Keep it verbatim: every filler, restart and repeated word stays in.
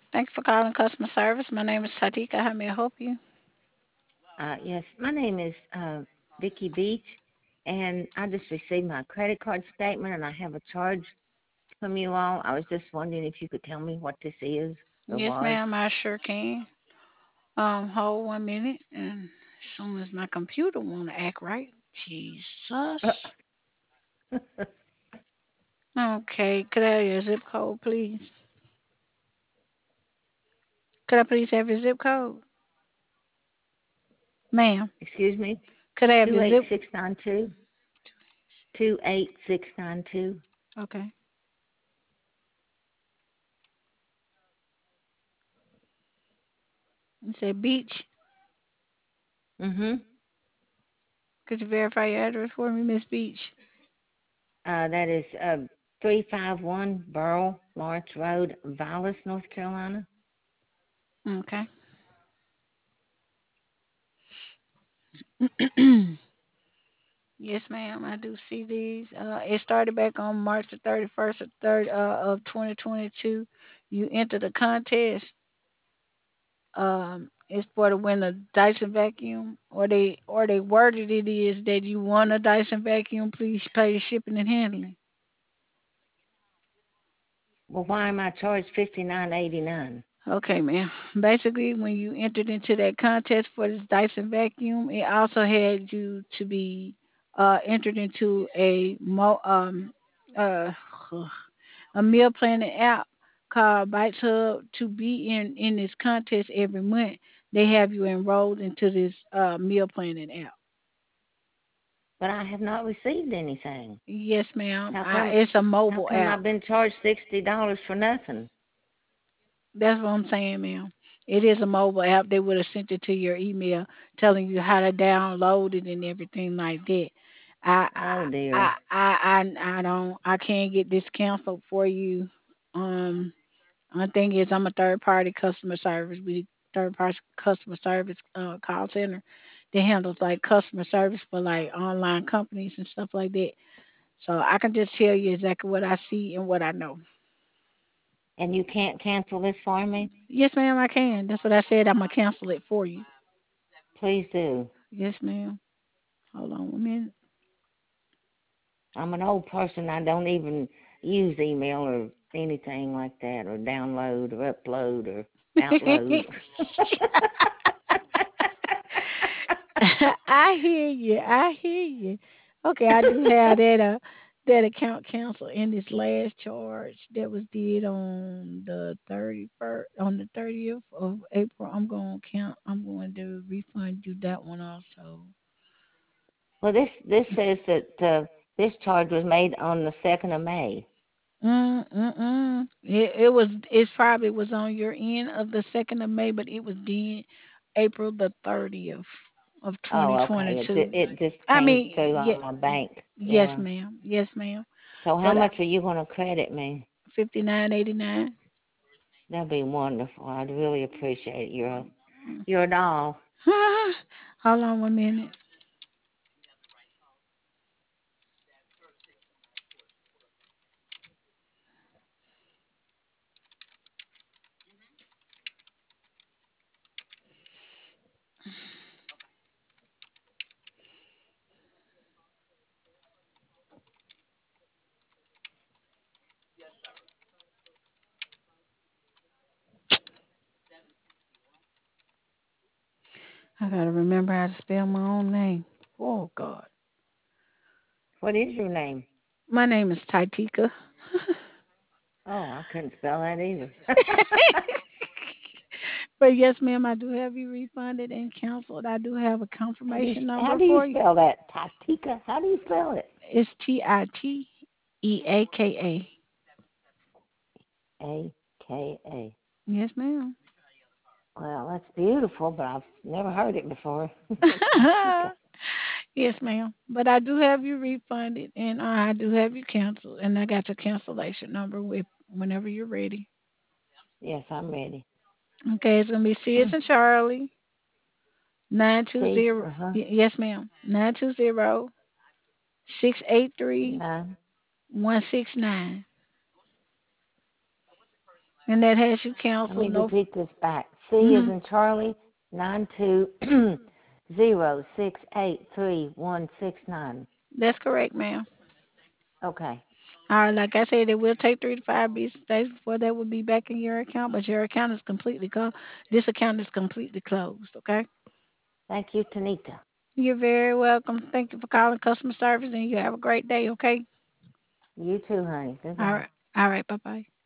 Thanks for calling customer service. My name is Tatika. How may I help you? Uh, yes, my name is uh, Vicky Beach, and I just received my credit card statement, and I have a charge from you all. I was just wondering if you could tell me what this is or Yes, was. ma'am, I sure can. Um, hold one minute, and as soon as my computer wanna act right, Jesus. Okay, could I have your zip code, please? Could I please have your zip code, ma'am? Excuse me, Could I have two your eight zip? six nine two, two eight six nine two. Okay, you said beach. Mm-hmm. Could you verify your address for me, Miss Beach? Uh, that is uh, three five one Burl Lawrence Road, Vallis, North Carolina. Okay. Yes, ma'am. I do see these. Uh, it started back on March the thirty-first of third uh, of twenty twenty-two. You entered a contest. Um, it's for to win a Dyson vacuum, or they or they worded it is that you won a Dyson vacuum. Please pay the shipping and handling. Well, why am I charged fifty nine eighty nine? Okay, ma'am. Basically, when you entered into that contest for this Dyson vacuum, it also had you to be uh, entered into a mo um uh a meal planning app called Bites Hub to be in in this contest every month. They have you enrolled into this uh, meal planning app. But I have not received anything. Yes, ma'am. How I, come? it's a How mobile come app. I've been charged sixty dollars for nothing? That's what I'm saying, ma'am. It is a mobile app. They would have sent it to your email, telling you how to download it and everything like that. I Oh I dear. I I I don't I can't get this canceled for you. Um, One thing is, I'm a third party customer service. We third party customer service uh, call center that handles like customer service for like online companies and stuff like that. So I can just tell you exactly what I see and what I know. And you can't cancel this for me? Yes, ma'am, I can. That's what I said. I'm gonna cancel it for you. Please do. Yes, ma'am. Hold on one minute. I'm an old person. I don't even use email or anything like that, or download, or upload, or outload. I hear you. I hear you. Okay, I do have that uh that account cancel in this last charge that was did on the thirty first on the thirtieth of April. I'm gonna count. I'm going to refund you that one also. Well, this this says that uh, this charge was made on the second of May. Mm mm mm. It, it was. It probably was on your end of the second of May, but it was did April the thirtieth of Oh, okay. It ju- 2022. it just I came mean, through yeah, on my bank. yes, Yeah. ma'am. Yes, ma'am. So how But much are you going to credit me? fifty nine eighty nine. That'd be wonderful. I'd really appreciate it. You're a, you're a doll. Hold on one minute. I gotta remember how to spell my own name. Oh God. What is your name? My name is Taitika. Oh, I couldn't spell that either. But yes, ma'am, I do have you refunded and canceled. I do have a how do you confirmation how number do you for you. spell that? Tatika. How do you spell it? It's T I T E A K A K A. A. Yes, ma'am. Well, that's beautiful, but I've never heard it before. Tatika. Yes, ma'am. But I do have you refunded and I do have you canceled and I got your cancellation number with whenever you're ready. Yes, I'm ready. Okay, it's gonna be C as in Charlie. Nine two See? zero. Uh huh. Yes, ma'am. Nine two zero six eight three Nine. one six nine. And that has you Let cancel me no. repeat this back. C is Hmm. in Charlie, nine two zero six eight three one six nine. That's correct, ma'am. Okay. All right, like I said, it will take three to five business days before that will be back in your account, but your account is completely closed. This account is completely closed, okay? Thank you, Tanita. You're very welcome. Thank you for calling customer service, and you have a great day, okay? You too, honey. All Goodbye. right. All right, bye bye.